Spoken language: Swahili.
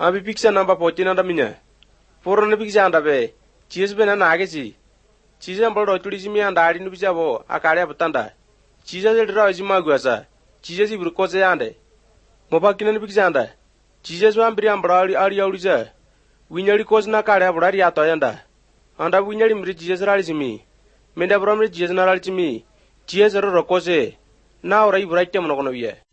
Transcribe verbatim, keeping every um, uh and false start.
Abi picture number fourteen anda minya. Purana picture anda be. Jesus be na nagesi. Jesus ambal rotuli jimi anda adi nubi jabo akari abutanda. Jesus edra ojima guasa. Jesus ibrukoze ande. Mobakina picture anda. Jesus wambri ambrali ali auliza. Winyali kozna kari abrari atoyanda. Anda winyali mri Jesus rali jimi. Menda bramri Jesus na rali jimi. Jesus ro rokoze. Na ora ibraitem no kono biye.